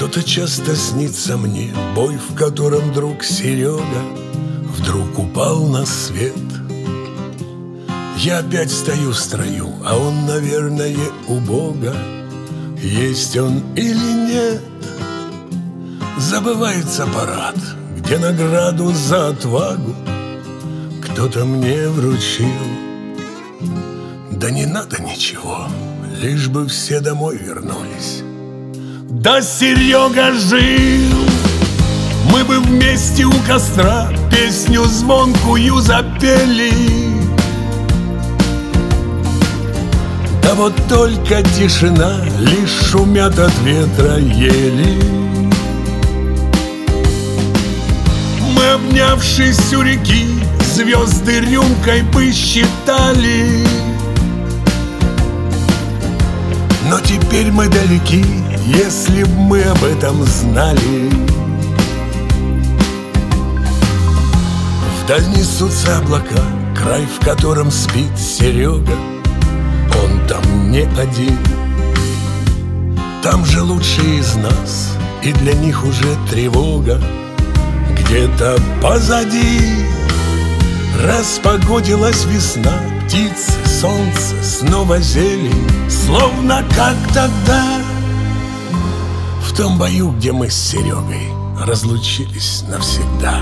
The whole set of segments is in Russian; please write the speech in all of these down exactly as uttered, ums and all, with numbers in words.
Что-то часто снится мне, бой, в котором друг Серега вдруг упал на свет. Я опять стою в строю, а он, наверное, у Бога. Есть он или нет? Забывается парад, где награду за отвагу кто-то мне вручил. Да не надо ничего, лишь бы все домой вернулись. Да Серега жил, мы бы вместе у костра песню звонкую запели. Да вот только тишина, лишь шумят от ветра ели. Мы, обнявшись у реки, звезды рюмкой бы считали. Но теперь мы далеки, если б мы об этом знали. Вдаль несутся облака, край, в котором спит Серега. Он там не один. Там же лучшие из нас, и для них уже тревога. Где-то позади распогодилась весна, птицы, солнце, снова зелень, словно как тогда в том бою, где мы с Серегой разлучились навсегда.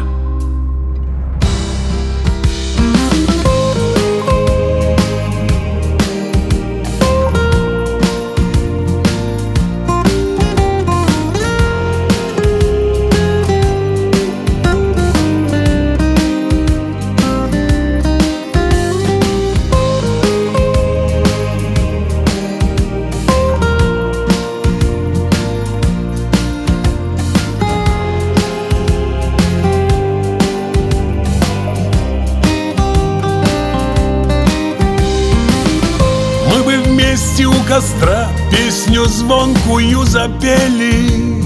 Вместе у костра песню звонкую запели.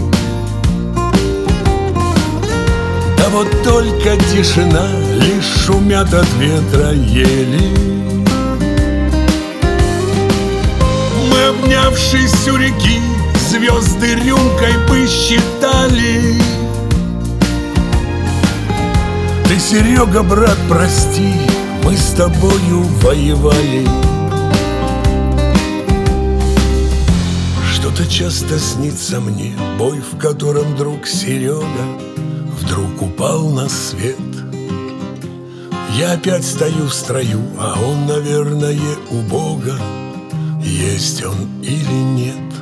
Да вот только тишина, лишь шумят от ветра ели. Мы, обнявшись у реки, звезды рюмкой бы считали. Ты, Серега, брат, прости, мы с тобою воевали. Что-то часто снится мне, бой, в котором друг Серега вдруг упал на свет. Я опять стою в строю, а он, наверное, у Бога. Есть он или нет?